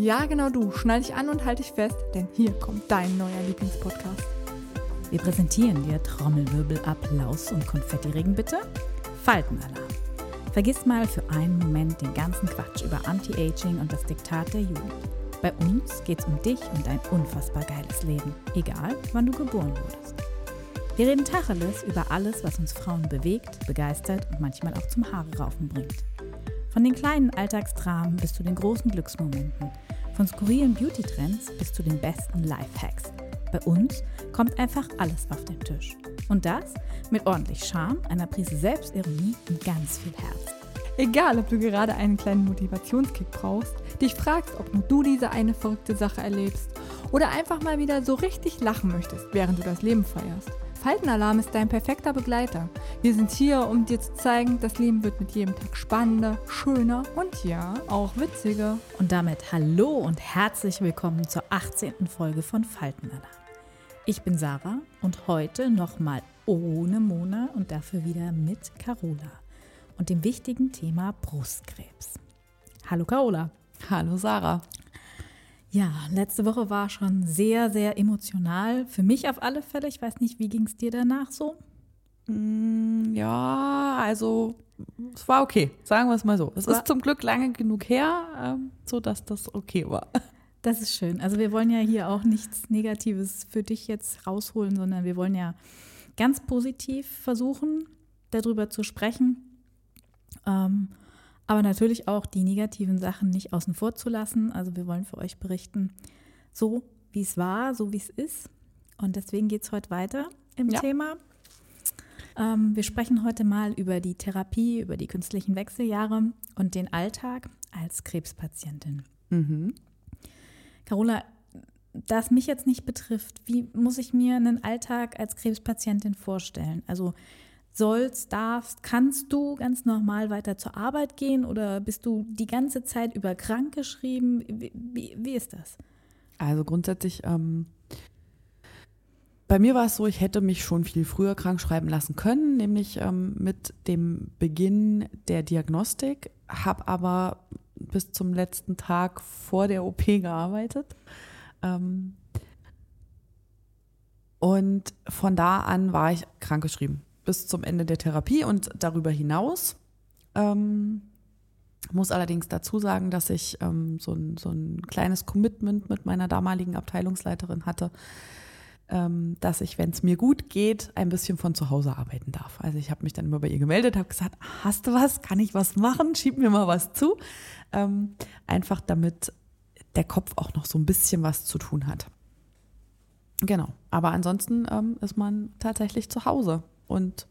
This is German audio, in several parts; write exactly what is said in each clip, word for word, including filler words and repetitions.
Ja, genau du. Schnall dich an und halt dich fest, denn hier kommt dein neuer Lieblingspodcast. Wir präsentieren dir Trommelwirbel, Applaus und Konfettiregen bitte. Faltenalarm. Vergiss mal für einen Moment den ganzen Quatsch über Anti-Aging und das Diktat der Jugend. Bei uns geht's um dich und ein unfassbar geiles Leben, egal wann du geboren wurdest. Wir reden Tacheles über alles, was uns Frauen bewegt, begeistert und manchmal auch zum Haare raufen bringt. Von den kleinen Alltagsdramen bis zu den großen Glücksmomenten, von skurrilen Beauty-Trends bis zu den besten Lifehacks. Bei uns kommt einfach alles auf den Tisch. Und das mit ordentlich Charme, einer Prise Selbstironie und ganz viel Herz. Egal, ob du gerade einen kleinen Motivationskick brauchst, dich fragst, ob nur du diese eine verrückte Sache erlebst oder einfach mal wieder so richtig lachen möchtest, während du das Leben feierst. Faltenalarm ist dein perfekter Begleiter. Wir sind hier, um dir zu zeigen, das Leben wird mit jedem Tag spannender, schöner und ja, auch witziger. Und damit hallo und herzlich willkommen zur achtzehnten Folge von Faltenalarm. Ich bin Sarah und heute nochmal ohne Mona und dafür wieder mit Carola und dem wichtigen Thema Brustkrebs. Hallo Carola. Hallo Sarah. Ja, letzte Woche war schon sehr, sehr emotional. Für mich auf alle Fälle. Ich weiß nicht, wie ging es dir danach so? Mm, ja, also es war okay, sagen wir es mal so. Es war ist zum Glück lange genug her, ähm, sodass das okay war. Das ist schön. Also wir wollen ja hier auch nichts Negatives für dich jetzt rausholen, sondern wir wollen ja ganz positiv versuchen, darüber zu sprechen. Ähm, aber natürlich auch die negativen Sachen nicht außen vor zu lassen. Also wir wollen für euch berichten, so wie es war, so wie es ist. Und deswegen geht es heute weiter im Ja. Thema. Ähm, wir sprechen heute mal über die Therapie, über die künstlichen Wechseljahre und den Alltag als Krebspatientin. Mhm. Carola, da es mich jetzt nicht betrifft, wie muss ich mir einen Alltag als Krebspatientin vorstellen? Also sollst, darfst, kannst du ganz normal weiter zur Arbeit gehen oder bist du die ganze Zeit über krank geschrieben? Wie, wie, wie ist das? Also grundsätzlich, ähm, bei mir war es so, ich hätte mich schon viel früher krank schreiben lassen können, nämlich ähm, mit dem Beginn der Diagnostik, habe aber bis zum letzten Tag vor der O P gearbeitet. Ähm, und von da an war ich krankgeschrieben. Bis zum Ende der Therapie und darüber hinaus. Ähm, muss allerdings dazu sagen, dass ich ähm, so, ein, so ein kleines Commitment mit meiner damaligen Abteilungsleiterin hatte, ähm, dass ich, wenn es mir gut geht, ein bisschen von zu Hause arbeiten darf. Also ich habe mich dann immer bei ihr gemeldet, habe gesagt, hast du was, kann ich was machen, schieb mir mal was zu. Ähm, einfach damit der Kopf auch noch so ein bisschen was zu tun hat. Genau, aber ansonsten ähm, ist man tatsächlich zu Hause. Und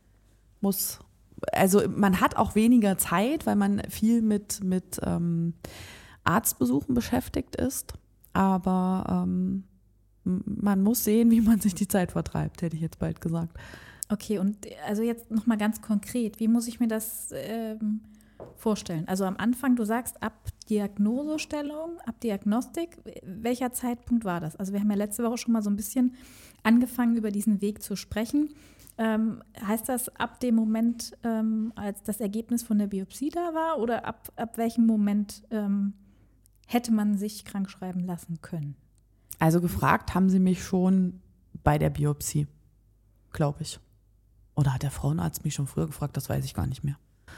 muss, also man hat auch weniger Zeit, weil man viel mit, mit ähm, Arztbesuchen beschäftigt ist. Aber ähm, man muss sehen, wie man sich die Zeit vertreibt, hätte ich jetzt bald gesagt. Okay, und also jetzt nochmal ganz konkret, wie muss ich mir das ähm, vorstellen? Also am Anfang, du sagst, ab Diagnosestellung, ab Diagnostik, welcher Zeitpunkt war das? Also wir haben ja letzte Woche schon mal so ein bisschen angefangen, über diesen Weg zu sprechen. Ähm, heißt das ab dem Moment, ähm, als das Ergebnis von der Biopsie da war oder ab, ab welchem Moment ähm, hätte man sich krank schreiben lassen können? Also gefragt haben sie mich schon bei der Biopsie, glaube ich. Oder hat der Frauenarzt mich schon früher gefragt, das weiß ich gar nicht mehr.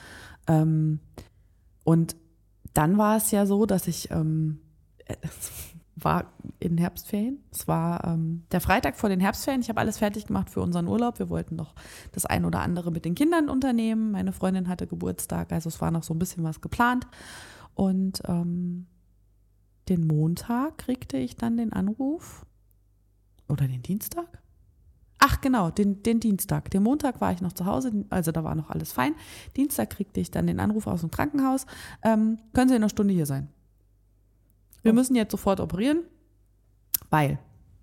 Ähm, und dann war es ja so, dass ich, ähm, es war in Herbstferien, es war ähm, der Freitag vor den Herbstferien, ich habe alles fertig gemacht für unseren Urlaub, wir wollten noch das ein oder andere mit den Kindern unternehmen, meine Freundin hatte Geburtstag, also es war noch so ein bisschen was geplant und ähm, den Montag kriegte ich dann den Anruf, oder den Dienstag? Ach genau, den, den Dienstag. Den Montag war ich noch zu Hause, also da war noch alles fein. Dienstag kriegte ich dann den Anruf aus dem Krankenhaus, ähm, können Sie in einer Stunde hier sein? Wir Oh. müssen jetzt sofort operieren, weil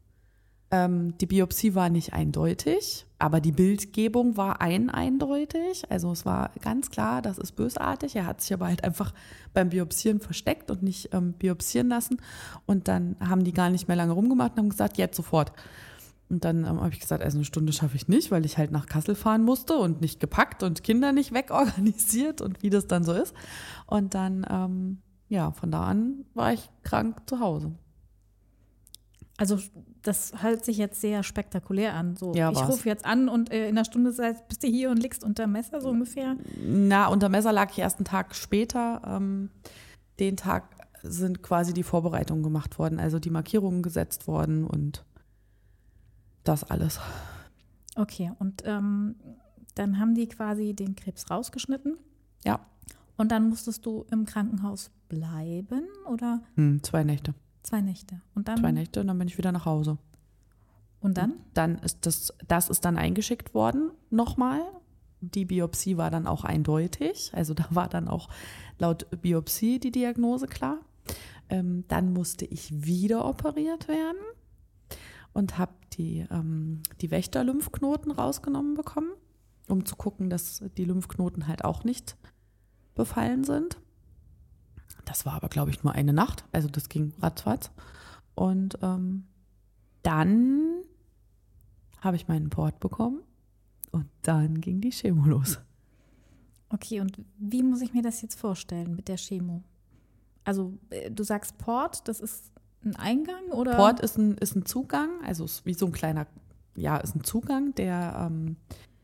ähm, die Biopsie war nicht eindeutig, aber die Bildgebung war ein eindeutig. Also es war ganz klar, das ist bösartig. Er hat sich aber halt einfach beim Biopsieren versteckt und nicht ähm, biopsieren lassen. Und dann haben die gar nicht mehr lange rumgemacht und haben gesagt, jetzt sofort. Und dann ähm, habe ich gesagt, also eine Stunde schaffe ich nicht, weil ich halt nach Kassel fahren musste und nicht gepackt und Kinder nicht wegorganisiert und wie das dann so ist. Und dann ähm, ja, von da an war ich krank zu Hause. Also das hört sich jetzt sehr spektakulär an. So, Ja, ich war's. rufe jetzt an und äh, in einer Stunde seid- bist du hier und liegst unter Messer, so ungefähr. Na, unter Messer lag ich erst einen Tag später. Ähm, den Tag sind quasi die Vorbereitungen gemacht worden, also die Markierungen gesetzt worden und das alles. Okay, und ähm, dann haben die quasi den Krebs rausgeschnitten. Ja. Und dann musstest du im Krankenhaus bleiben oder Hm, zwei Nächte. zwei Nächte? Und dann, Zwei Nächte und dann bin ich wieder nach Hause. Und dann? Dann ist das, das ist dann eingeschickt worden nochmal. Die Biopsie war dann auch eindeutig. Also da war dann auch laut Biopsie die Diagnose klar. Ähm, dann musste ich wieder operiert werden und habe die, ähm, die Wächter-Lymphknoten rausgenommen bekommen, um zu gucken, dass die Lymphknoten halt auch nicht befallen sind. Das war aber, glaube ich, nur eine Nacht. Also das ging ratzfatz. Und ähm, dann habe ich meinen Port bekommen und dann ging die Chemo los. Okay, und wie muss ich mir das jetzt vorstellen mit der Chemo? Also äh, du sagst Port, das ist ein Eingang oder? Port ist ein, ist ein Zugang, also ist wie so ein kleiner, ja, ist ein Zugang, der ähm,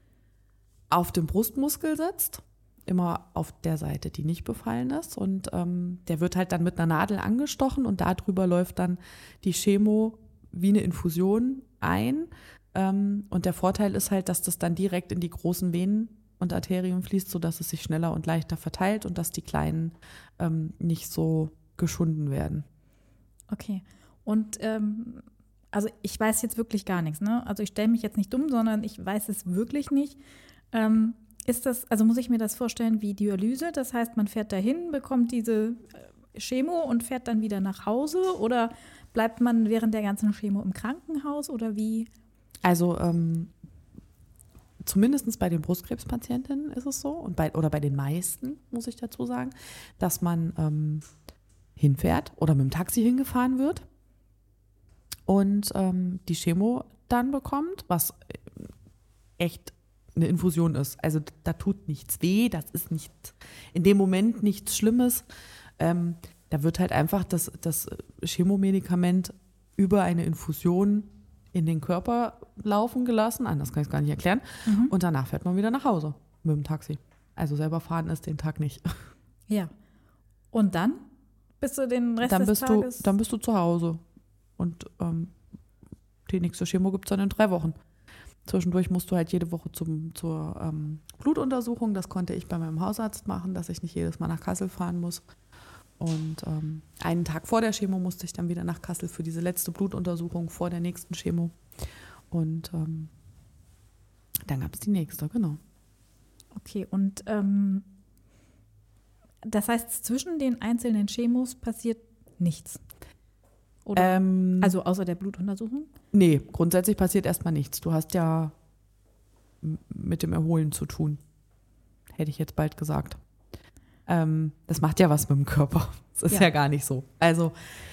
auf dem Brustmuskel sitzt, immer auf der Seite, die nicht befallen ist. Und ähm, der wird halt dann mit einer Nadel angestochen und darüber läuft dann die Chemo wie eine Infusion ein. Ähm, und der Vorteil ist halt, dass das dann direkt in die großen Venen und Arterien fließt, sodass es sich schneller und leichter verteilt und dass die kleinen ähm, nicht so geschunden werden. Okay. Und ähm, also ich weiß jetzt wirklich gar nichts, ne? Also ich stelle mich jetzt nicht dumm, sondern ich weiß es wirklich nicht. Ähm, ist das, also muss ich mir das vorstellen wie Dialyse? Das heißt, man fährt dahin, bekommt diese äh, Chemo und fährt dann wieder nach Hause? Oder bleibt man während der ganzen Chemo im Krankenhaus oder wie? Also ähm, zumindest bei den Brustkrebspatientinnen ist es so, und bei, oder bei den meisten, muss ich dazu sagen, dass man ähm, hinfährt oder mit dem Taxi hingefahren wird und ähm, die Chemo dann bekommt, was echt eine Infusion ist. Also da tut nichts weh, das ist nicht in dem Moment nichts Schlimmes. Ähm, da wird halt einfach das, das Chemomedikament über eine Infusion in den Körper laufen gelassen, anders kann ich es gar nicht erklären. Mhm. Und danach fährt man wieder nach Hause mit dem Taxi. Also selber fahren ist den Tag nicht. Ja. Und dann bist du den Rest Dann des bist Tages? du, dann bist du zu Hause. Und ähm, die nächste Chemo gibt es dann in drei Wochen. Zwischendurch musst du halt jede Woche zum, zur ähm, Blutuntersuchung. Das konnte ich bei meinem Hausarzt machen, dass ich nicht jedes Mal nach Kassel fahren muss. Und ähm, einen Tag vor der Chemo musste ich dann wieder nach Kassel für diese letzte Blutuntersuchung vor der nächsten Chemo. Und ähm, dann gab es die nächste, genau. Okay, und ähm, das heißt, zwischen den einzelnen Chemos passiert nichts? Oder? Ähm, Also außer der Blutuntersuchung? nee, grundsätzlich passiert erstmal nichts. Du hast ja m- mit dem Erholen zu tun, hätte ich jetzt bald gesagt. Ähm, das macht ja was mit dem Körper. Das ist Ja. ja, gar nicht so. Also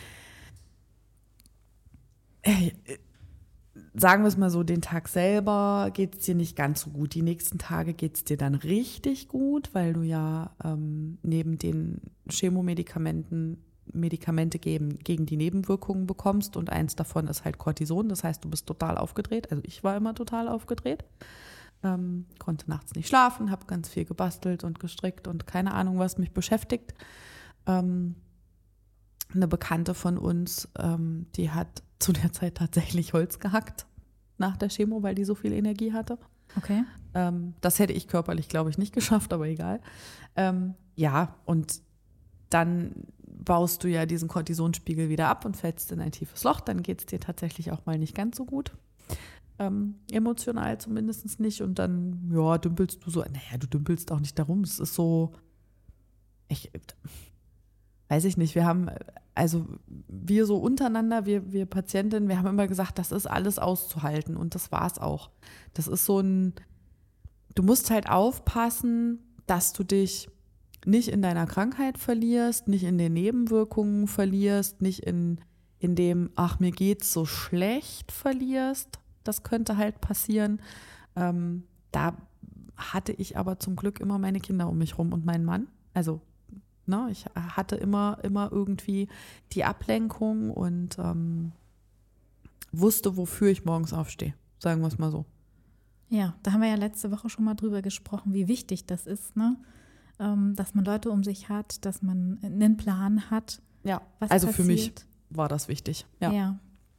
äh, sagen wir es mal so, den Tag selber geht es dir nicht ganz so gut. Die nächsten Tage geht es dir dann richtig gut, weil du ja ähm, neben den Chemomedikamenten Medikamente geben, gegen die Nebenwirkungen bekommst und eins davon ist halt Cortison. Das heißt, du bist total aufgedreht. Also ich war immer total aufgedreht. Ähm, konnte nachts nicht schlafen, habe ganz viel gebastelt und gestrickt und keine Ahnung, was mich beschäftigt. Ähm, eine Bekannte von uns, ähm, die hat zu der Zeit tatsächlich Holz gehackt nach der Chemo, weil die so viel Energie hatte. Okay. Ähm, das hätte ich körperlich, glaube ich, nicht geschafft, aber egal. Ähm, ja, und dann baust du ja diesen Cortisonspiegel wieder ab und fällst in ein tiefes Loch. Dann geht es dir tatsächlich auch mal nicht ganz so gut. Ähm, emotional zumindest nicht. Und dann, ja, dümpelst du so. Naja, du dümpelst auch nicht darum. Es ist so, ich weiß ich nicht, wir haben, also wir so untereinander, wir, wir Patientinnen, wir haben immer gesagt, das ist alles auszuhalten. Und das war es auch. Das ist so ein, du musst halt aufpassen, dass du dich nicht in deiner Krankheit verlierst, nicht in den Nebenwirkungen verlierst, nicht in, in dem, ach, mir geht's so schlecht verlierst. Das könnte halt passieren. Ähm, da hatte ich aber zum Glück immer meine Kinder um mich rum und meinen Mann. Also Ne? Ich hatte immer, immer irgendwie die Ablenkung und ähm, wusste, wofür ich morgens aufstehe. Sagen wir es mal so. Ja, da haben wir ja letzte Woche schon mal drüber gesprochen, wie wichtig das ist, ne? Ähm, dass man Leute um sich hat, dass man einen Plan hat. Ja, was also passiert. Für mich war das wichtig. Ja. Ja.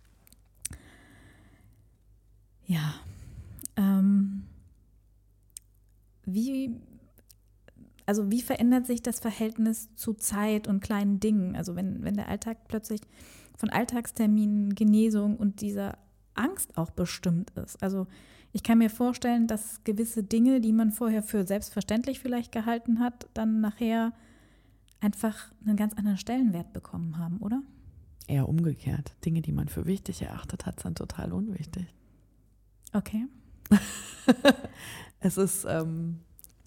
Ja. Ähm, wie, also wie verändert sich das Verhältnis zu Zeit und kleinen Dingen? Also wenn, wenn der Alltag plötzlich von Alltagsterminen, Genesung und dieser Angst auch bestimmt ist. Also ich kann mir vorstellen, dass gewisse Dinge, die man vorher für selbstverständlich vielleicht gehalten hat, dann nachher einfach einen ganz anderen Stellenwert bekommen haben, oder? Eher umgekehrt. Dinge, die man für wichtig erachtet hat, sind total unwichtig. Okay. Es ist, ähm,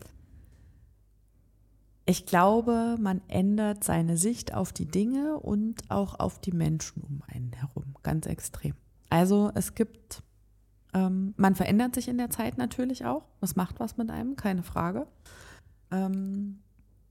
ich glaube, man ändert seine Sicht auf die Dinge und auch auf die Menschen um einen herum, ganz extrem. Also es gibt, ähm, man verändert sich in der Zeit natürlich auch. Das macht was mit einem, keine Frage. Ähm,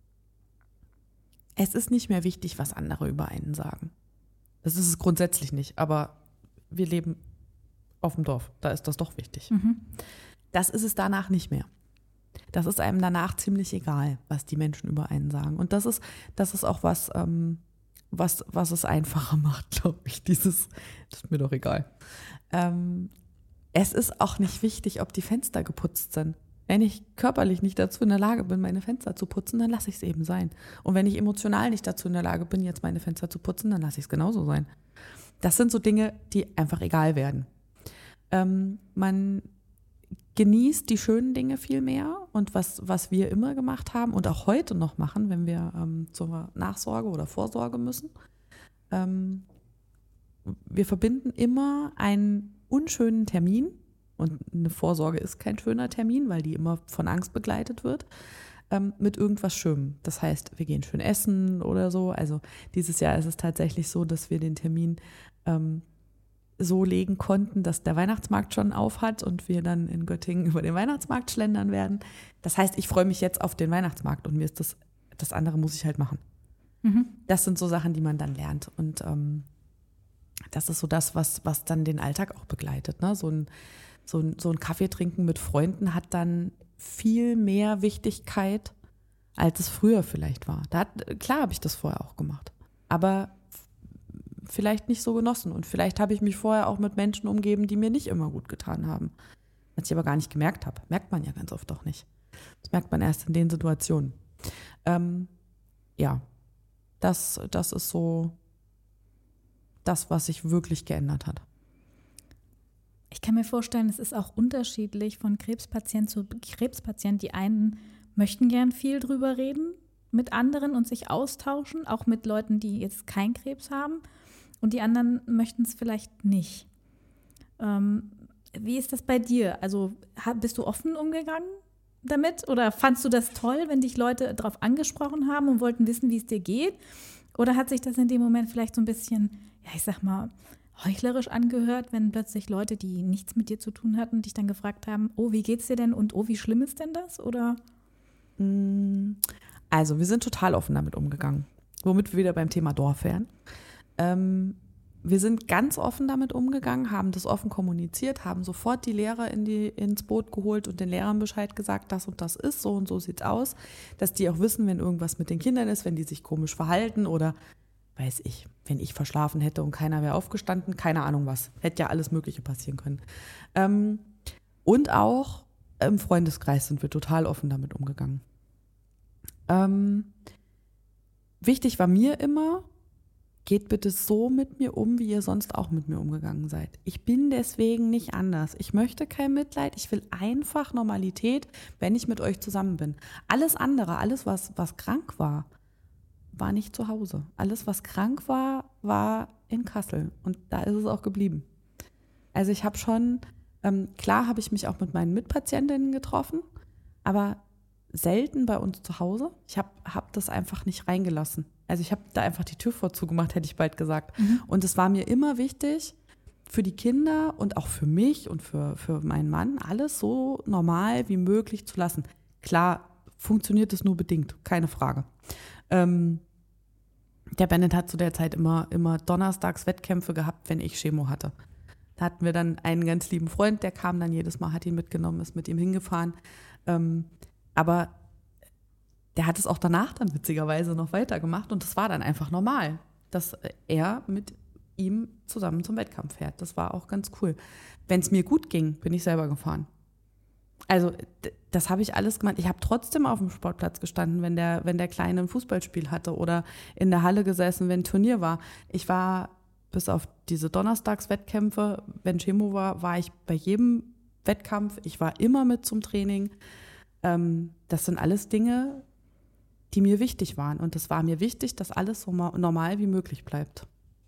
es ist nicht mehr wichtig, was andere über einen sagen. Das ist es grundsätzlich nicht, aber wir leben auf dem Dorf, da ist das doch wichtig. Mhm. Das ist es danach nicht mehr. Das ist einem danach ziemlich egal, was die Menschen über einen sagen. Und das ist, das ist auch was, ähm, was, was es einfacher macht, glaube ich. Dieses, das ist mir doch egal. Ähm, es ist auch nicht wichtig, ob die Fenster geputzt sind. Wenn ich körperlich nicht dazu in der Lage bin, meine Fenster zu putzen, dann lasse ich es eben sein. Und wenn ich emotional nicht dazu in der Lage bin, jetzt meine Fenster zu putzen, dann lasse ich es genauso sein. Das sind so Dinge, die einfach egal werden. Ähm, man genießt die schönen Dinge viel mehr und was, was wir immer gemacht haben und auch heute noch machen, wenn wir ähm, zur Nachsorge oder Vorsorge müssen. Ähm, wir verbinden immer einen unschönen Termin, und eine Vorsorge ist kein schöner Termin, weil die immer von Angst begleitet wird, ähm, mit irgendwas Schönem. Das heißt, wir gehen schön essen oder so. Also dieses Jahr ist es tatsächlich so, dass wir den Termin ähm, so legen konnten, dass der Weihnachtsmarkt schon auf hat und wir dann in Göttingen über den Weihnachtsmarkt schlendern werden. Das heißt, ich freue mich jetzt auf den Weihnachtsmarkt und mir ist das, das andere muss ich halt machen. Mhm. Das sind so Sachen, die man dann lernt und ähm, das ist so das, was, was dann den Alltag auch begleitet. Ne? So ein, so ein, so ein Kaffee trinken mit Freunden hat dann viel mehr Wichtigkeit, als es früher vielleicht war. Da hat, klar habe ich das vorher auch gemacht, aber vielleicht nicht so genossen. Und vielleicht habe ich mich vorher auch mit Menschen umgeben, die mir nicht immer gut getan haben. Was ich aber gar nicht gemerkt habe. Merkt man ja ganz oft auch nicht. Das merkt man erst in den Situationen. Ähm, ja, das, das ist so das, was sich wirklich geändert hat. Ich kann mir vorstellen, es ist auch unterschiedlich von Krebspatient zu Krebspatient. Die einen möchten gern viel drüber reden mit anderen und sich austauschen, auch mit Leuten, die jetzt keinen Krebs haben. Und die anderen möchten es vielleicht nicht. Ähm, wie ist das bei dir? Also bist du offen umgegangen damit? Oder fandst du das toll, wenn dich Leute darauf angesprochen haben und wollten wissen, wie es dir geht? Oder hat sich das in dem Moment vielleicht so ein bisschen, ja, ich sag mal, heuchlerisch angehört, wenn plötzlich Leute, die nichts mit dir zu tun hatten, dich dann gefragt haben, oh, wie geht's dir denn und oh, wie schlimm ist denn das? Oder? Also, wir sind total offen damit umgegangen, womit wir wieder beim Thema Dorf wären. Ähm, wir sind ganz offen damit umgegangen, haben das offen kommuniziert, haben sofort die Lehrer in die, ins Boot geholt und den Lehrern Bescheid gesagt, das und das ist, so und so sieht's aus, dass die auch wissen, wenn irgendwas mit den Kindern ist, wenn die sich komisch verhalten oder weiß ich, wenn ich verschlafen hätte und keiner wäre aufgestanden, keine Ahnung was. Hätte ja alles Mögliche passieren können. Ähm, und auch im Freundeskreis sind wir total offen damit umgegangen. Ähm, wichtig war mir immer, geht bitte so mit mir um, wie ihr sonst auch mit mir umgegangen seid. Ich bin deswegen nicht anders. Ich möchte kein Mitleid, ich will einfach Normalität, wenn ich mit euch zusammen bin. Alles andere, alles, was, was krank war, war nicht zu Hause. Alles, was krank war, war in Kassel. Und da ist es auch geblieben. Also ich habe schon, ähm, klar habe ich mich auch mit meinen Mitpatientinnen getroffen, aber selten bei uns zu Hause. Ich habe hab das einfach nicht reingelassen. Also ich habe da einfach die Tür vorzugemacht, hätte ich bald gesagt. Mhm. Und es war mir immer wichtig, für die Kinder und auch für mich und für, für meinen Mann, alles so normal wie möglich zu lassen. Klar, funktioniert es nur bedingt, keine Frage. Ähm, der Bennett hat zu der Zeit immer, immer donnerstags Wettkämpfe gehabt, wenn ich Chemo hatte. Da hatten wir dann einen ganz lieben Freund, der kam dann jedes Mal, hat ihn mitgenommen, ist mit ihm hingefahren. Ähm, aber der hat es auch danach dann witzigerweise noch weitergemacht und das war dann einfach normal, dass er mit ihm zusammen zum Wettkampf fährt. Das war auch ganz cool. Wenn es mir gut ging, bin ich selber gefahren. Also das habe ich alles gemacht. Ich habe trotzdem auf dem Sportplatz gestanden, wenn der, wenn der Kleine ein Fußballspiel hatte oder in der Halle gesessen, wenn ein Turnier war. Ich war bis auf diese Donnerstagswettkämpfe, wenn Chemo war, war ich bei jedem Wettkampf. Ich war immer mit zum Training. Ähm, das sind alles Dinge, die mir wichtig waren. Und es war mir wichtig, dass alles so normal wie möglich bleibt.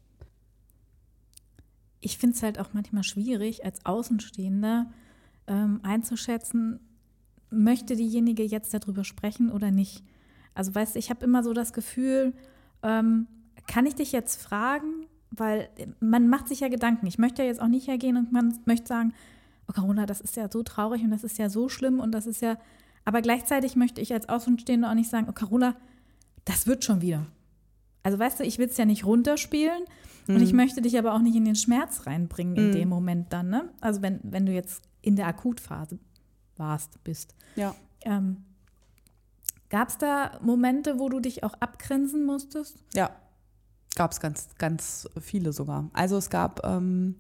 Ich finde es halt auch manchmal schwierig, als Außenstehender ähm, einzuschätzen, möchte diejenige jetzt darüber sprechen oder nicht. Also weißt du, ich habe immer so das Gefühl, ähm, kann ich dich jetzt fragen? Weil man macht sich ja Gedanken. Ich möchte ja jetzt auch nicht hergehen und man möchte sagen, oh Carola, das ist ja so traurig und das ist ja so schlimm und das ist ja, aber gleichzeitig möchte ich als Außenstehende auch nicht sagen, oh Carola, das wird schon wieder. Also weißt du, ich will es ja nicht runterspielen mhm. und ich möchte dich aber auch nicht in den Schmerz reinbringen in mhm. dem Moment dann, ne? Also wenn, wenn du jetzt in der Akutphase warst, bist. Ja. Ähm, gab es da Momente, wo du dich auch abgrenzen musstest? Ja, gab es ganz, ganz viele sogar. Also es gab ähm,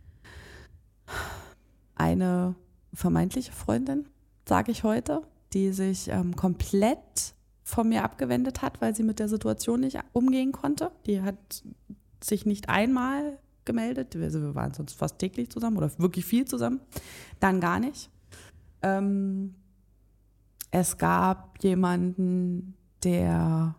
eine vermeintliche Freundin, sage ich heute, die sich ähm, komplett von mir abgewendet hat, weil sie mit der Situation nicht umgehen konnte. Die hat sich nicht einmal gemeldet. Also wir waren sonst fast täglich zusammen oder wirklich viel zusammen. Dann gar nicht. Ähm, es gab jemanden, der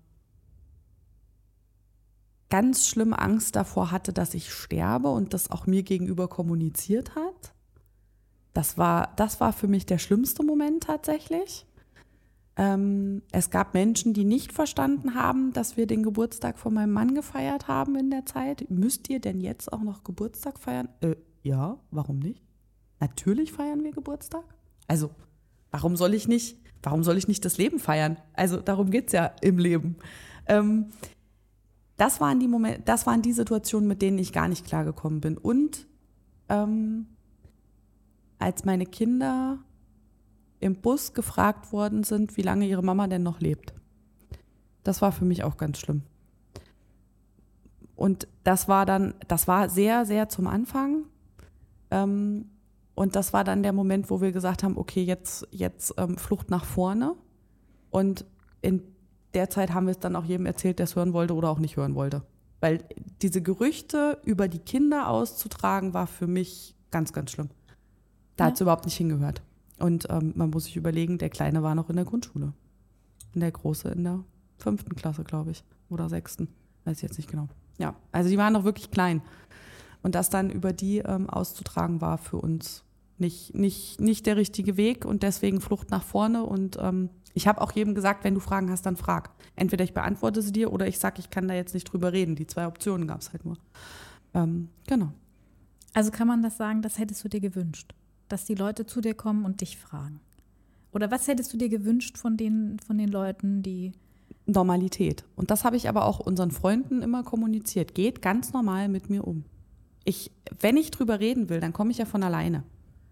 ganz schlimm Angst davor hatte, dass ich sterbe und das auch mir gegenüber kommuniziert hat. Das war, das war für mich der schlimmste Moment tatsächlich. Ähm, es gab Menschen, die nicht verstanden haben, dass wir den Geburtstag von meinem Mann gefeiert haben in der Zeit. Müsst ihr denn jetzt auch noch Geburtstag feiern? Äh, ja, warum nicht? Natürlich feiern wir Geburtstag. Also, warum soll ich nicht, warum soll ich nicht das Leben feiern? Also, darum geht's ja im Leben. Ähm, das waren die Momente, das waren die Situationen, mit denen ich gar nicht klargekommen bin. Und ähm, als meine Kinder im Bus gefragt worden sind, wie lange ihre Mama denn noch lebt. Das war für mich auch ganz schlimm. Und das war dann, das war sehr, sehr zum Anfang. Ähm, und das war dann der Moment, wo wir gesagt haben, okay, jetzt, jetzt ähm, Flucht nach vorne. Und in der Zeit haben wir es dann auch jedem erzählt, der es hören wollte oder auch nicht hören wollte. Weil diese Gerüchte über die Kinder auszutragen, war für mich ganz, ganz schlimm. Da ja. hat es überhaupt nicht hingehört. Und ähm, man muss sich überlegen, der Kleine war noch in der Grundschule. Und der Große in der fünften Klasse, glaube ich. Oder sechsten. Weiß ich jetzt nicht genau. Ja, also die waren noch wirklich klein. Und das dann über die ähm, auszutragen, war für uns nicht, nicht, nicht der richtige Weg. Und deswegen Flucht nach vorne. Und ähm, ich habe auch jedem gesagt, wenn du Fragen hast, dann frag. Entweder ich beantworte sie dir oder ich sage, ich kann da jetzt nicht drüber reden. Die zwei Optionen gab es halt nur. Ähm, genau. Also kann man das sagen, das hättest du dir gewünscht? Dass die Leute zu dir kommen und dich fragen? Oder was hättest du dir gewünscht von den, von den Leuten, die... Normalität. Und das habe ich aber auch unseren Freunden immer kommuniziert. Geht ganz normal mit mir um. Ich, wenn ich drüber reden will, dann komme ich ja von alleine.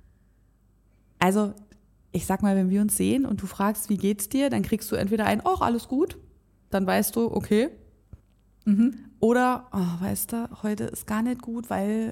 Also, ich sag mal, wenn wir uns sehen und du fragst, wie geht's dir, dann kriegst du entweder ein, ach, alles gut. Dann weißt du, okay. Mhm. Oder, oh, weißt du, heute ist gar nicht gut, weil...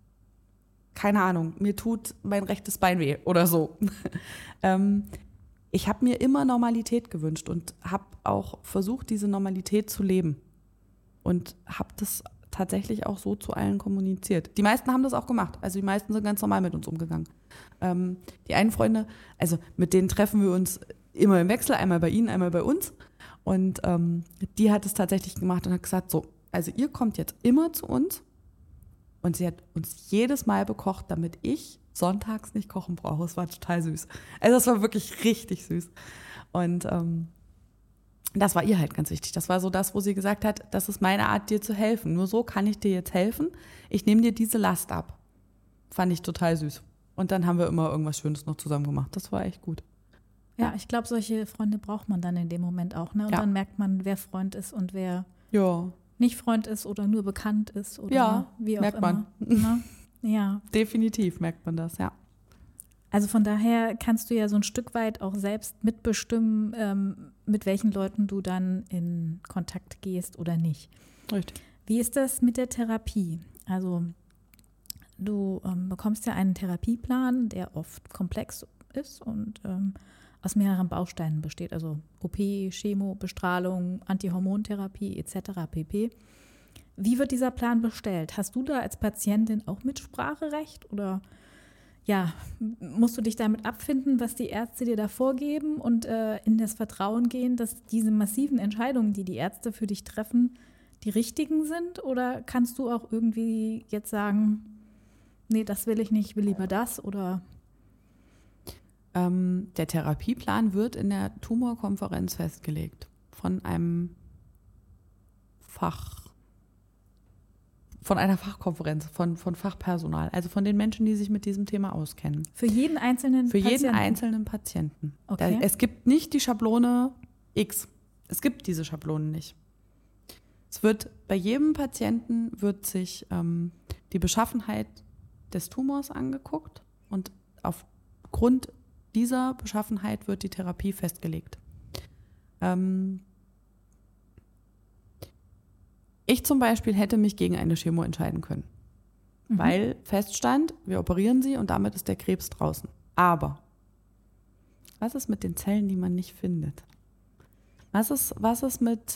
keine Ahnung, mir tut mein rechtes Bein weh oder so. ähm, ich habe mir immer Normalität gewünscht und habe auch versucht, diese Normalität zu leben. Und habe das tatsächlich auch so zu allen kommuniziert. Die meisten haben das auch gemacht. Also die meisten sind ganz normal mit uns umgegangen. Ähm, die einen Freunde, also mit denen treffen wir uns immer im Wechsel, einmal bei ihnen, einmal bei uns. Und ähm, die hat es tatsächlich gemacht und hat gesagt, so, also ihr kommt jetzt immer zu uns. Und sie hat uns jedes Mal bekocht, damit ich sonntags nicht kochen brauche. Es war total süß. Also das war wirklich richtig süß. Und ähm, das war ihr halt ganz wichtig. Das war so das, wo sie gesagt hat, das ist meine Art, dir zu helfen. Nur so kann ich dir jetzt helfen. Ich nehme dir diese Last ab. Fand ich total süß. Und dann haben wir immer irgendwas Schönes noch zusammen gemacht. Das war echt gut. Ja, ich glaube, solche Freunde braucht man dann in dem Moment auch. Ne? Und Ja. dann merkt man, wer Freund ist und wer Ja, nicht Freund ist oder nur bekannt ist oder Ja, wie auch merkt immer. man. Ne? Ja, definitiv merkt man das, ja. also von daher kannst du ja so ein Stück weit auch selbst mitbestimmen, ähm, mit welchen Leuten du dann in Kontakt gehst oder nicht. Richtig. Wie ist das mit der Therapie? Also du ähm, bekommst ja einen Therapieplan, der oft komplex ist und ähm, aus mehreren Bausteinen besteht. Also O P, Chemo, Bestrahlung, Antihormontherapie et cetera pp. Wie wird dieser Plan bestellt? Hast du da als Patientin auch Mitspracherecht oder ja, musst du dich damit abfinden, was die Ärzte dir da vorgeben und äh, in das Vertrauen gehen, dass diese massiven Entscheidungen, die die Ärzte für dich treffen, die richtigen sind? Oder kannst du auch irgendwie jetzt sagen, nee, das will ich nicht, ich will lieber das? Oder Ähm, der Therapieplan wird in der Tumorkonferenz festgelegt von einem Fach, von einer Fachkonferenz, von, von Fachpersonal, also von den Menschen, die sich mit diesem Thema auskennen. für jeden einzelnen Für jeden Patienten? einzelnen Patienten. Okay. Da, es gibt nicht die Schablone X. Es gibt diese Schablone nicht. Es wird bei jedem Patienten wird sich ähm, die Beschaffenheit des Tumors angeguckt und aufgrund dieser Beschaffenheit wird die Therapie festgelegt. Ähm, ich zum Beispiel hätte mich gegen eine Chemo entscheiden können, Mhm. weil feststand, wir operieren sie und damit ist der Krebs draußen. Aber was ist mit den Zellen, die man nicht findet? Was ist, was ist mit,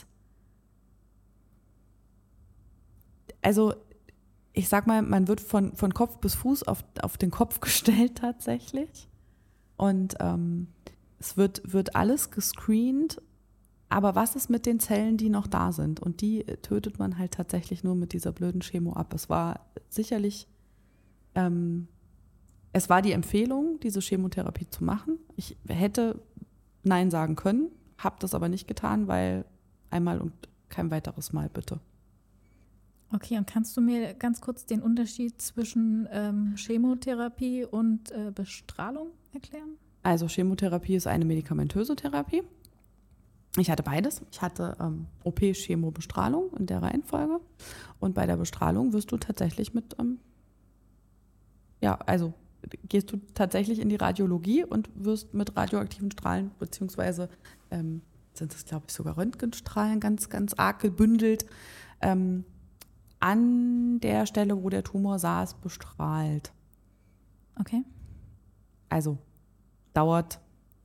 also ich sag mal, man wird von, von Kopf bis Fuß auf, auf den Kopf gestellt tatsächlich und ähm, es wird, wird alles gescreent, aber was ist mit den Zellen, die noch da sind? Und die tötet man halt tatsächlich nur mit dieser blöden Chemo ab. Es war sicherlich, ähm, es war die Empfehlung, diese Chemotherapie zu machen. Ich hätte Nein sagen können, habe das aber nicht getan, weil einmal und kein weiteres Mal bitte. Okay, und kannst du mir ganz kurz den Unterschied zwischen ähm, Chemotherapie und äh, Bestrahlung erklären? Also Chemotherapie ist eine medikamentöse Therapie. Ich hatte beides. Ich hatte ähm, O P, Chemo, Bestrahlung in der Reihenfolge. Und bei der Bestrahlung wirst du tatsächlich mit, ähm, ja, also gehst du tatsächlich in die Radiologie und wirst mit radioaktiven Strahlen, beziehungsweise ähm, sind es, glaube ich, sogar Röntgenstrahlen, ganz, ganz arg gebündelt, ähm, an der Stelle, wo der Tumor saß, bestrahlt. Okay. Also dauert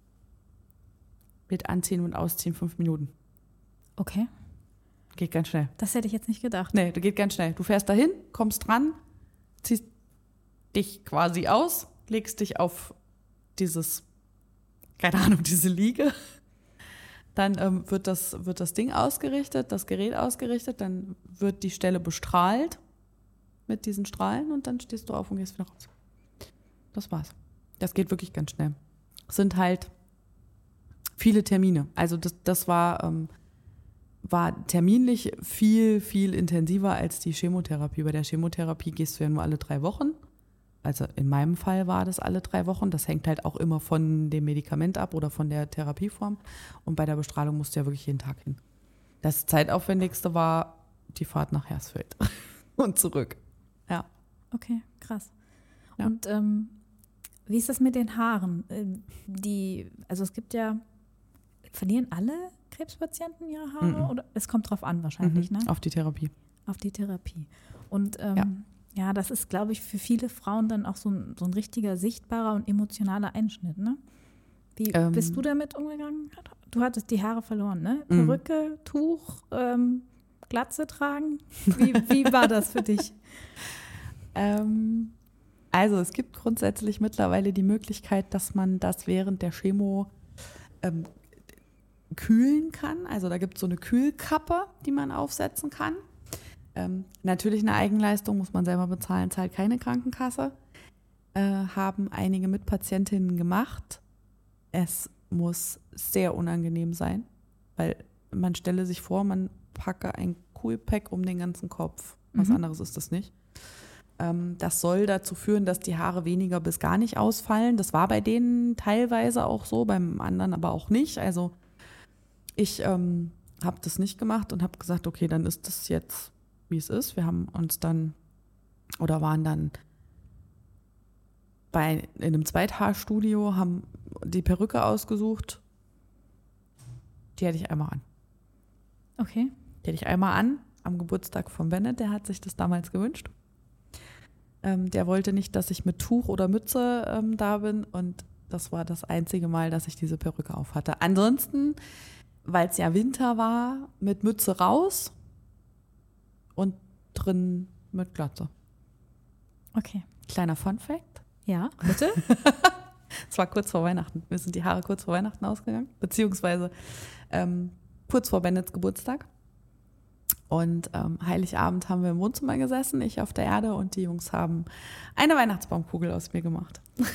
mit Anziehen und Ausziehen fünf Minuten. Okay. Geht ganz schnell. Das hätte ich jetzt nicht gedacht. Nee, das geht ganz schnell. Du fährst dahin, kommst dran, ziehst dich quasi aus, legst dich auf dieses, keine Ahnung, diese Liege. Dann ähm, wird, das, wird das Ding ausgerichtet, das Gerät ausgerichtet, dann wird die Stelle bestrahlt mit diesen Strahlen und dann stehst du auf und gehst wieder raus. Das war's. Das geht wirklich ganz schnell. Es sind halt viele Termine. Also das, das war, ähm, war terminlich viel, viel intensiver als die Chemotherapie. Bei der Chemotherapie gehst du ja nur alle drei Wochen. Also in meinem Fall war das alle drei Wochen. Das hängt halt auch immer von dem Medikament ab oder von der Therapieform. Und bei der Bestrahlung musst du ja wirklich jeden Tag hin. Das zeitaufwendigste war die Fahrt nach Hersfeld und zurück. Ja. Okay, krass. Ja. Und ähm, wie ist das mit den Haaren? Ähm, Die, also es gibt ja, verlieren alle Krebspatienten ihre Haare? Mhm. Oder es kommt drauf an wahrscheinlich, Mhm. ne? Auf die Therapie. Auf die Therapie. Und ähm, Ja. ja. das ist, glaube ich, für viele Frauen dann auch so ein, so ein richtiger sichtbarer und emotionaler Einschnitt, ne? Wie Ähm. bist du damit umgegangen? Du hattest die Haare verloren, ne? Mhm. Perücke, Tuch, ähm, Glatze tragen. Wie, wie war das für dich? Ähm, also es gibt grundsätzlich mittlerweile die Möglichkeit, dass man das während der Chemo ähm, kühlen kann. Also da gibt es so eine Kühlkappe, die man aufsetzen kann. Ähm, natürlich eine Eigenleistung, muss man selber bezahlen, zahlt keine Krankenkasse. Äh, haben einige Mitpatientinnen gemacht. Es muss sehr unangenehm sein, weil man stelle sich vor, man packe ein Coolpack um den ganzen Kopf. Was Mhm. anderes ist das nicht. Ähm, das soll dazu führen, dass die Haare weniger bis gar nicht ausfallen. Das war bei denen teilweise auch so, beim anderen aber auch nicht. Also ich ähm, habe das nicht gemacht und habe gesagt, okay, dann ist das jetzt, wie es ist. Wir haben uns dann oder waren dann bei in einem Zweithaarstudio, haben die Perücke ausgesucht. Die hätte ich einmal an. Okay. Die hätte ich einmal an am Geburtstag von Bennett. Der hat sich das damals gewünscht. Ähm, der wollte nicht, dass ich mit Tuch oder Mütze ähm, da bin. Und das war das einzige Mal, dass ich diese Perücke auf hatte. Ansonsten, weil es ja Winter war, mit Mütze raus und drin mit Glatze. Okay. Kleiner Funfact. Ja, bitte? Es war kurz vor Weihnachten. Mir sind die Haare kurz vor Weihnachten ausgegangen. Beziehungsweise ähm, kurz vor Bennets Geburtstag. Und ähm, Heiligabend haben wir im Wohnzimmer gesessen, ich auf der Erde und die Jungs haben eine Weihnachtsbaumkugel aus mir gemacht.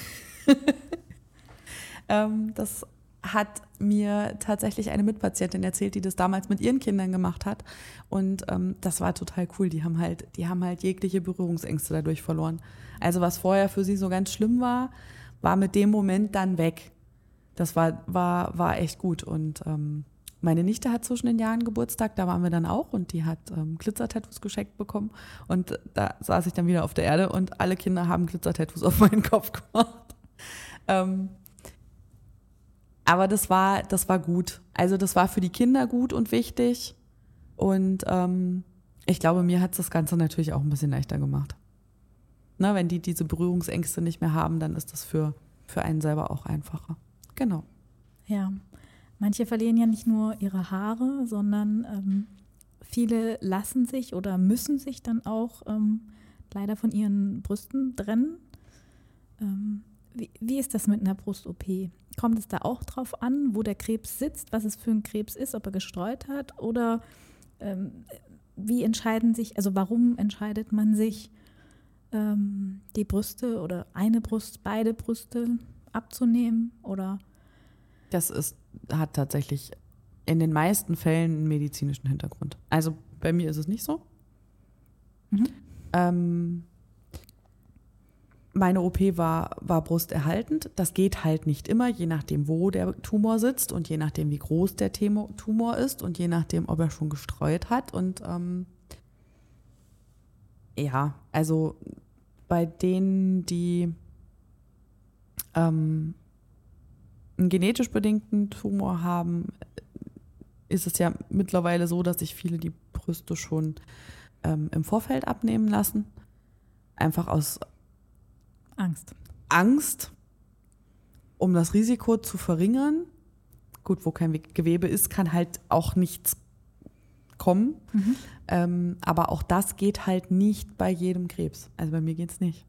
ähm, das hat mir tatsächlich eine Mitpatientin erzählt, die das damals mit ihren Kindern gemacht hat. Und ähm, das war total cool. Die haben halt, die haben halt jegliche Berührungsängste dadurch verloren. Also was vorher für sie so ganz schlimm war, war mit dem Moment dann weg. Das war, war, war echt gut. Und ähm, meine Nichte hat zwischen den Jahren Geburtstag, da waren wir dann auch und die hat ähm, Glitzer-Tattoos geschenkt bekommen. Und da saß ich dann wieder auf der Erde und alle Kinder haben Glitzer-Tattoos auf meinen Kopf gemacht. Ähm, aber das war, das war gut. Also das war für die Kinder gut und wichtig. Und ähm, ich glaube, mir hat es das Ganze natürlich auch ein bisschen leichter gemacht. Na, wenn die diese Berührungsängste nicht mehr haben, dann ist das für, für einen selber auch einfacher. Genau. Ja, manche verlieren ja nicht nur ihre Haare, sondern ähm, viele lassen sich oder müssen sich dann auch ähm, leider von ihren Brüsten trennen. Ähm, wie, wie ist das mit einer Brust-O P? Kommt es da auch drauf an, wo der Krebs sitzt, was es für ein Krebs ist, ob er gestreut hat? Oder ähm, wie entscheiden sich, also warum entscheidet man sich, ähm, die Brüste oder eine Brust, beide Brüste abzunehmen? Oder? Das ist, hat tatsächlich in den meisten Fällen einen medizinischen Hintergrund. Also bei mir ist es nicht so. Mhm. Ähm, meine O P war, war brusterhaltend. Das geht halt nicht immer, je nachdem, wo der Tumor sitzt und je nachdem, wie groß der Tumor ist und je nachdem, ob er schon gestreut hat. Und ähm, ja, also bei denen, die ähm, einen genetisch bedingten Tumor haben, ist es ja mittlerweile so, dass sich viele die Brüste schon ähm, im Vorfeld abnehmen lassen. Einfach aus Angst. Angst, um das Risiko zu verringern. Gut, wo kein Gewebe ist, kann halt auch nichts kommen. Mhm. Ähm, aber auch das geht halt nicht bei jedem Krebs. Also bei mir geht es nicht.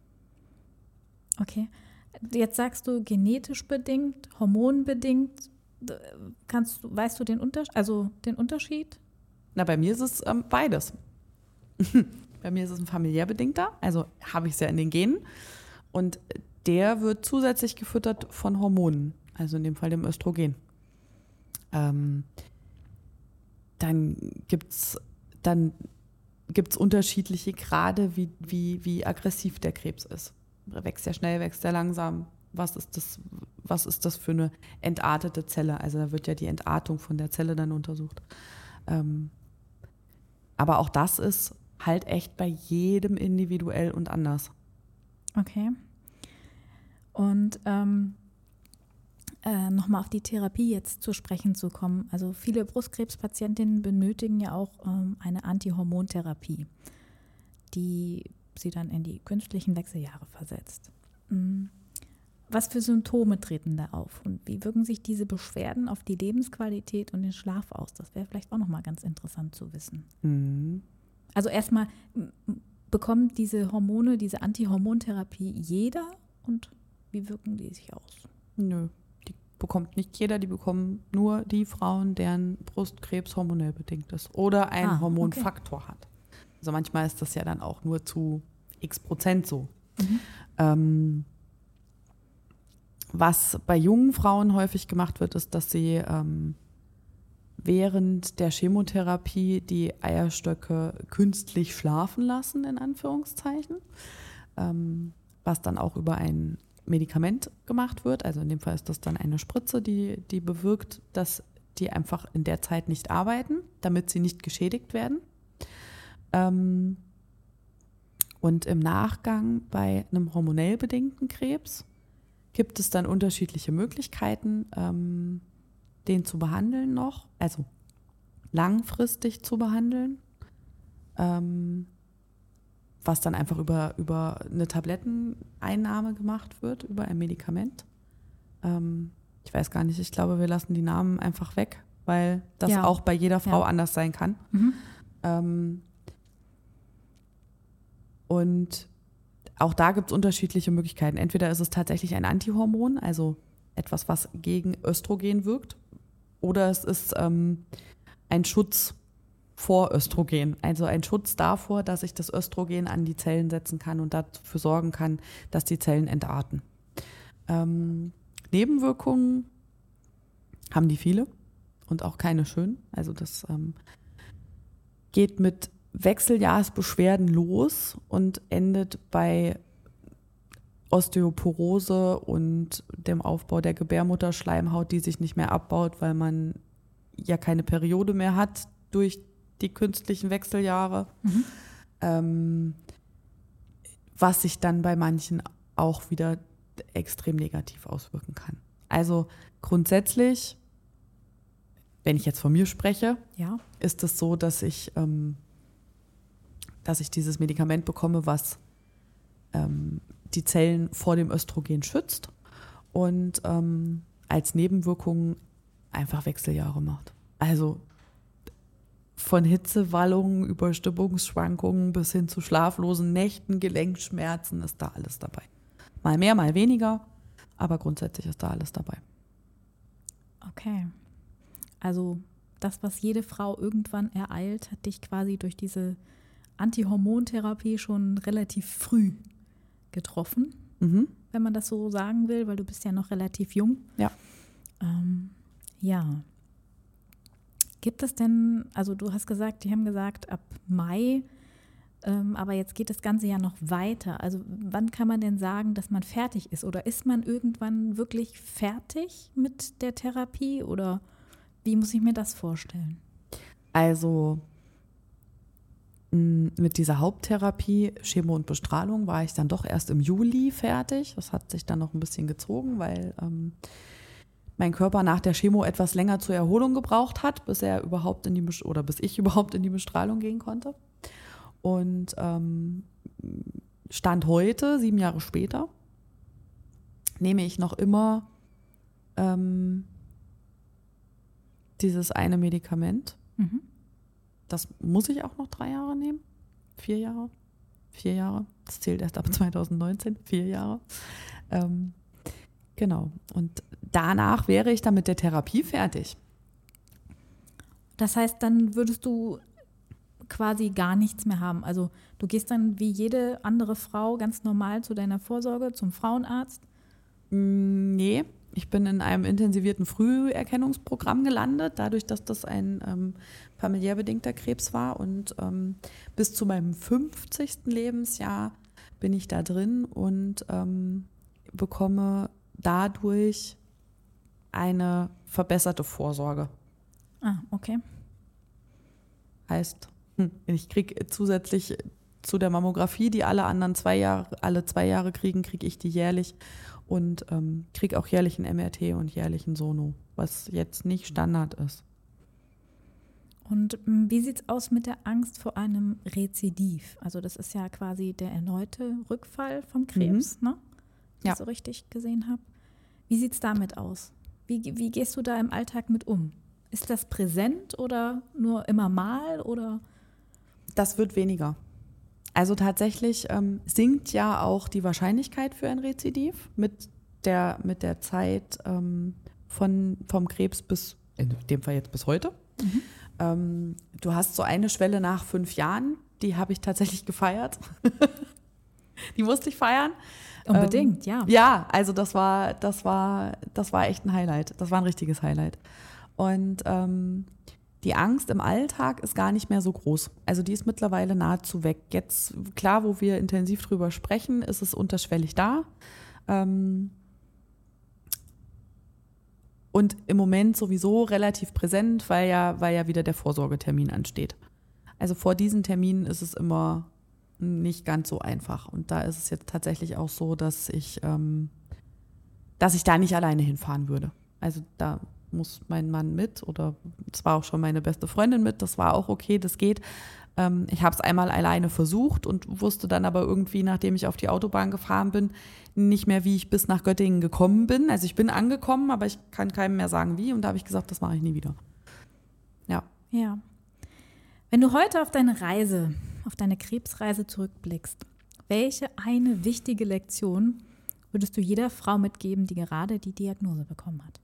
Okay. Jetzt sagst du genetisch bedingt, hormonbedingt. Kannst du, weißt du den Unterschied? Also den Unterschied? Na, bei mir ist es ähm, beides. Bei mir ist es ein familiär bedingter, also habe ich es ja in den Genen. Und der wird zusätzlich gefüttert von Hormonen, also in dem Fall dem Östrogen. Ähm, dann gibt es dann gibt's unterschiedliche Grade, wie, wie, wie aggressiv der Krebs ist. Wächst der schnell, wächst der langsam? Was ist das, was ist das für eine entartete Zelle? Also da wird ja die Entartung von der Zelle dann untersucht. Ähm, aber auch das ist halt echt bei jedem individuell und anders. Okay. Und ähm, äh, nochmal auf die Therapie jetzt zu sprechen zu kommen. Also viele Brustkrebspatientinnen benötigen ja auch ähm, eine Antihormontherapie, die sie dann in die künstlichen Wechseljahre versetzt. Mhm. Was für Symptome treten da auf und wie wirken sich diese Beschwerden auf die Lebensqualität und den Schlaf aus? Das wäre vielleicht auch nochmal ganz interessant zu wissen. Mhm. Also erstmal, bekommt diese Hormone, diese Antihormontherapie jeder und wie wirken die sich aus? Nö, die bekommt nicht jeder, die bekommen nur die Frauen, deren Brustkrebs hormonell bedingt ist oder einen Ah, Hormonfaktor okay. hat. Also manchmal ist das ja dann auch nur zu x Prozent so. Mhm. Ähm, was bei jungen Frauen häufig gemacht wird, ist, dass sie ähm, während der Chemotherapie die Eierstöcke künstlich schlafen lassen, in Anführungszeichen, ähm, was dann auch über ein Medikament gemacht wird. Also in dem Fall ist das dann eine Spritze, die, die bewirkt, dass die einfach in der Zeit nicht arbeiten, damit sie nicht geschädigt werden. Ähm, und im Nachgang bei einem hormonell bedingten Krebs gibt es dann unterschiedliche Möglichkeiten, ähm, den zu behandeln noch, also langfristig zu behandeln, ähm, was dann einfach über, über eine Tabletteneinnahme gemacht wird, über ein Medikament. Ähm, ich weiß gar nicht, ich glaube, wir lassen die Namen einfach weg, weil das Ja. auch bei jeder Frau Ja. anders sein kann. Mhm. Ähm, und auch da gibt es unterschiedliche Möglichkeiten. Entweder ist es tatsächlich ein Antihormon, also etwas, was gegen Östrogen wirkt, oder es ist ähm, ein Schutz vor Östrogen, also ein Schutz davor, dass ich das Östrogen an die Zellen setzen kann und dafür sorgen kann, dass die Zellen entarten. Ähm, Nebenwirkungen haben die viele und auch keine schönen. Also das ähm, geht mit Wechseljahresbeschwerden los und endet bei Osteoporose und dem Aufbau der Gebärmutterschleimhaut, die sich nicht mehr abbaut, weil man ja keine Periode mehr hat durch die künstlichen Wechseljahre, Mhm. ähm, was sich dann bei manchen auch wieder extrem negativ auswirken kann. Also grundsätzlich, wenn ich jetzt von mir spreche, Ja. ist es so, dass ich, ähm, dass ich dieses Medikament bekomme, was ähm, die Zellen vor dem Östrogen schützt und ähm, als Nebenwirkung einfach Wechseljahre macht. Also von Hitzewallungen über Stimmungsschwankungen bis hin zu schlaflosen Nächten, Gelenkschmerzen ist da alles dabei. Mal mehr, mal weniger, aber grundsätzlich ist da alles dabei. Okay. Also das, was jede Frau irgendwann ereilt, hat dich quasi durch diese Antihormontherapie schon relativ früh getroffen, Mhm. wenn man das so sagen will, weil du bist ja noch relativ jung. Ja. Ähm, ja. Gibt es denn, also du hast gesagt, die haben gesagt ab Mai, ähm, aber jetzt geht das Ganze ja noch weiter. Also wann kann man denn sagen, dass man fertig ist? Oder ist man irgendwann wirklich fertig mit der Therapie? Oder wie muss ich mir das vorstellen? Also mh, mit dieser Haupttherapie, Chemo und Bestrahlung, war ich dann doch erst im Juli fertig. Das hat sich dann noch ein bisschen gezogen, weil ähm, mein Körper nach der Chemo etwas länger zur Erholung gebraucht hat, bis er überhaupt in die Best- oder bis ich überhaupt in die Bestrahlung gehen konnte. Und ähm, Stand heute, sieben Jahre später, nehme ich noch immer ähm, dieses eine Medikament. Mhm. Das muss ich auch noch drei Jahre nehmen. Vier Jahre. Vier Jahre. Das zählt erst ab zwanzig neunzehn. Vier Jahre. Ähm, genau. Und danach wäre ich dann mit der Therapie fertig. Das heißt, dann würdest du quasi gar nichts mehr haben. Also du gehst dann wie jede andere Frau ganz normal zu deiner Vorsorge, zum Frauenarzt. Mm, Nee, ich bin in einem intensivierten Früherkennungsprogramm gelandet, dadurch, dass das ein ähm, familiär bedingter Krebs war. Und ähm, bis zu meinem fünfzigsten Lebensjahr bin ich da drin und ähm, bekomme dadurch eine verbesserte Vorsorge. Ah, okay. Heißt, hm, ich kriege zusätzlich zu der Mammographie, die alle anderen zwei Jahre, alle zwei Jahre kriegen, kriege ich die jährlich und ähm, kriege auch jährlich ein M R T und jährlich ein Sono, was jetzt nicht Standard ist. Und m, wie sieht es aus mit der Angst vor einem Rezidiv? Also das ist ja quasi der erneute Rückfall vom Krebs, ne? Wenn ich Ja. das so richtig gesehen habe. Wie sieht es damit aus? Wie, wie gehst du da im Alltag mit um? Ist das präsent oder nur immer mal? Oder? Das wird weniger. Also tatsächlich ähm, sinkt ja auch die Wahrscheinlichkeit für ein Rezidiv mit der, mit der Zeit ähm, von, vom Krebs bis, in dem Fall jetzt bis heute. Mhm. Ähm, du hast so eine Schwelle nach fünf Jahren, die habe ich tatsächlich gefeiert. Die musste ich feiern. Unbedingt, ähm, ja. Ja, also das war, das war, das war echt ein Highlight. Das war ein richtiges Highlight. Und ähm, die Angst im Alltag ist gar nicht mehr so groß. Also die ist mittlerweile nahezu weg. Jetzt, klar, wo wir intensiv drüber sprechen, ist es unterschwellig da. Ähm, und im Moment sowieso relativ präsent, weil ja, weil ja wieder der Vorsorgetermin ansteht. Also vor diesen Terminen ist es immer nicht ganz so einfach. Und da ist es jetzt tatsächlich auch so, dass ich, ähm, dass ich da nicht alleine hinfahren würde. Also da muss mein Mann mit oder es war auch schon meine beste Freundin mit, das war auch okay, das geht. Ähm, ich habe es einmal alleine versucht und wusste dann aber irgendwie, nachdem ich auf die Autobahn gefahren bin, nicht mehr, wie ich bis nach Göttingen gekommen bin. Also ich bin angekommen, aber ich kann keinem mehr sagen, wie. Und da habe ich gesagt, das mache ich nie wieder. Ja. Ja. Wenn du heute auf deine Reise, auf deine Krebsreise zurückblickst, welche eine wichtige Lektion würdest du jeder Frau mitgeben, die gerade die Diagnose bekommen hat?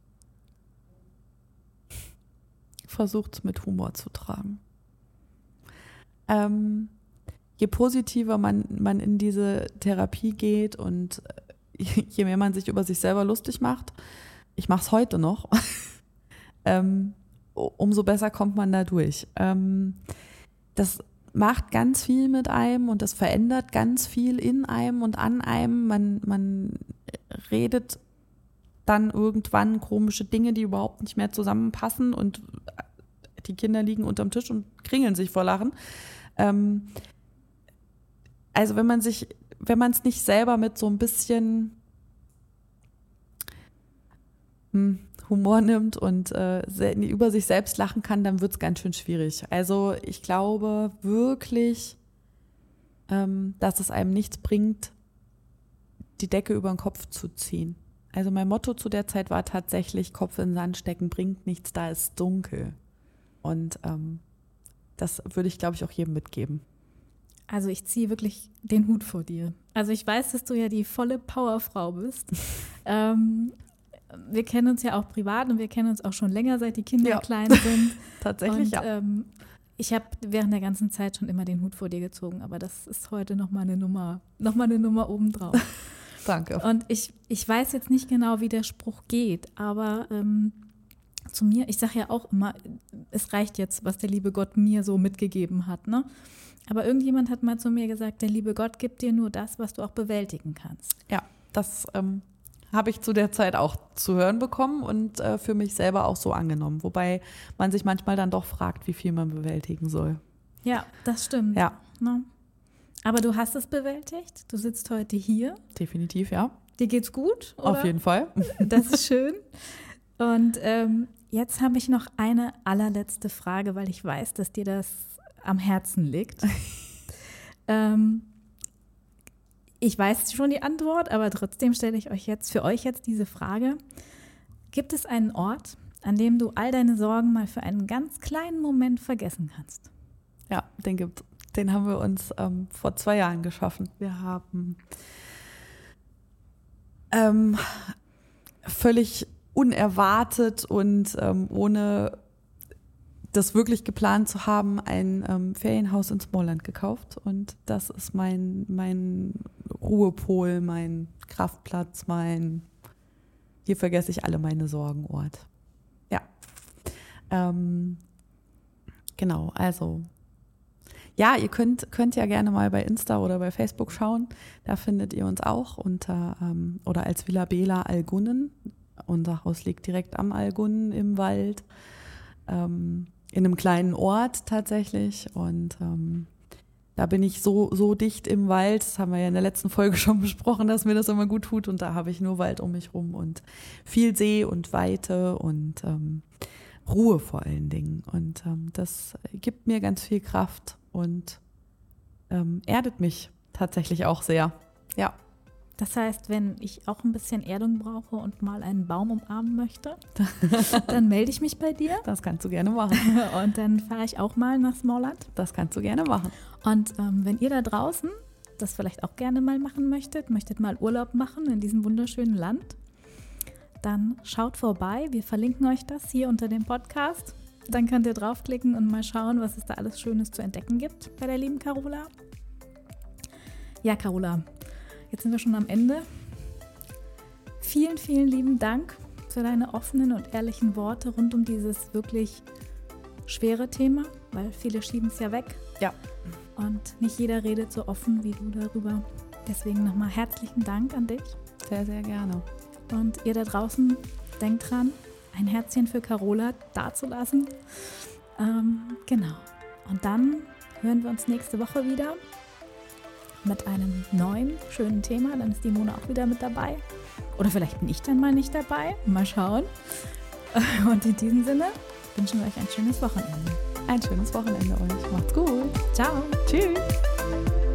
Versucht es mit Humor zu tragen. Ähm, je positiver man, man in diese Therapie geht und je mehr man sich über sich selber lustig macht, ich mache es heute noch, ähm, umso besser kommt man da durch. Ähm, das macht ganz viel mit einem und das verändert ganz viel in einem und an einem. Man, man redet dann irgendwann komische Dinge, die überhaupt nicht mehr zusammenpassen und die Kinder liegen unterm Tisch und kringeln sich vor Lachen. Ähm, also wenn man sich, wenn man es nicht selber mit so ein bisschen hm, Humor nimmt und äh, über sich selbst lachen kann, dann wird es ganz schön schwierig. Also ich glaube wirklich, ähm, dass es einem nichts bringt, die Decke über den Kopf zu ziehen. Also mein Motto zu der Zeit war tatsächlich, Kopf in den Sand stecken bringt nichts, da ist dunkel. Und ähm, das würde ich, glaube ich, auch jedem mitgeben. Also ich ziehe wirklich den Hut vor dir. Also ich weiß, dass du ja die volle Powerfrau bist. ähm, wir kennen uns ja auch privat und wir kennen uns auch schon länger, seit die Kinder ja. klein sind. Tatsächlich, und, ja. Ähm, ich habe während der ganzen Zeit schon immer den Hut vor dir gezogen, aber das ist heute nochmal eine Nummer, noch mal eine Nummer obendrauf. Danke. Und ich, ich weiß jetzt nicht genau, wie der Spruch geht, aber ähm, zu mir, ich sage ja auch immer, es reicht jetzt, was der liebe Gott mir so mitgegeben hat, ne? Aber irgendjemand hat mal zu mir gesagt, der liebe Gott gibt dir nur das, was du auch bewältigen kannst. Ja, das ähm, habe ich zu der Zeit auch zu hören bekommen und äh, für mich selber auch so angenommen. Wobei man sich manchmal dann doch fragt, wie viel man bewältigen soll. Ja, das stimmt. Ja. Ne? Aber du hast es bewältigt. Du sitzt heute hier. Definitiv, ja. Dir geht's gut? Oder? Auf jeden Fall. Das ist schön. Und ähm, jetzt habe ich noch eine allerletzte Frage, weil ich weiß, dass dir das am Herzen liegt. ähm, ich weiß schon die Antwort, aber trotzdem stelle ich euch jetzt für euch jetzt diese Frage. Gibt es einen Ort, an dem du all deine Sorgen mal für einen ganz kleinen Moment vergessen kannst? Ja, den gibt Den haben wir uns ähm, vor zwei Jahren geschaffen. Wir haben ähm, völlig unerwartet und ähm, ohne das wirklich geplant zu haben, ein ähm, Ferienhaus in Smallland gekauft. Und das ist mein, mein Ruhepol, mein Kraftplatz, mein, hier vergesse ich alle meine Sorgen Ort. Ja, ähm, genau, also ja, ihr könnt, könnt ja gerne mal bei Insta oder bei Facebook schauen. Da findet ihr uns auch unter ähm, oder als Villa Bela Algunnen. Unser Haus liegt direkt am Algunnen im Wald, ähm, in einem kleinen Ort tatsächlich. Und ähm, da bin ich so, so dicht im Wald. Das haben wir ja in der letzten Folge schon besprochen, dass mir das immer gut tut. Und da habe ich nur Wald um mich rum und viel See und Weite und ähm, Ruhe vor allen Dingen. Und ähm, das gibt mir ganz viel Kraft und ähm, erdet mich tatsächlich auch sehr. Ja. Das heißt, wenn ich auch ein bisschen Erdung brauche und mal einen Baum umarmen möchte, dann melde ich mich bei dir. Das kannst du gerne machen. Und dann fahre ich auch mal nach Smallland. Das kannst du gerne machen. Und ähm, wenn ihr da draußen das vielleicht auch gerne mal machen möchtet, möchtet mal Urlaub machen in diesem wunderschönen Land, dann schaut vorbei. Wir verlinken euch das hier unter dem Podcast. Dann könnt ihr draufklicken und mal schauen, was es da alles Schönes zu entdecken gibt bei der lieben Carola. Ja, Carola, jetzt sind wir schon am Ende. Vielen, vielen lieben Dank, für deine offenen und ehrlichen Worte rund um dieses wirklich schwere Thema, weil viele schieben es ja weg. Ja. Und nicht jeder redet so offen wie du darüber. Deswegen nochmal herzlichen Dank an dich. Sehr, sehr gerne. Und ihr da draußen, denkt dran, ein Herzchen für Carola dazulassen. Ähm, genau. Und dann hören wir uns nächste Woche wieder mit einem neuen, schönen Thema. Dann ist die Mona auch wieder mit dabei. Oder vielleicht bin ich dann mal nicht dabei. Mal schauen. Und in diesem Sinne wünschen wir euch ein schönes Wochenende. Ein schönes Wochenende euch. Macht's gut. Ciao. Tschüss.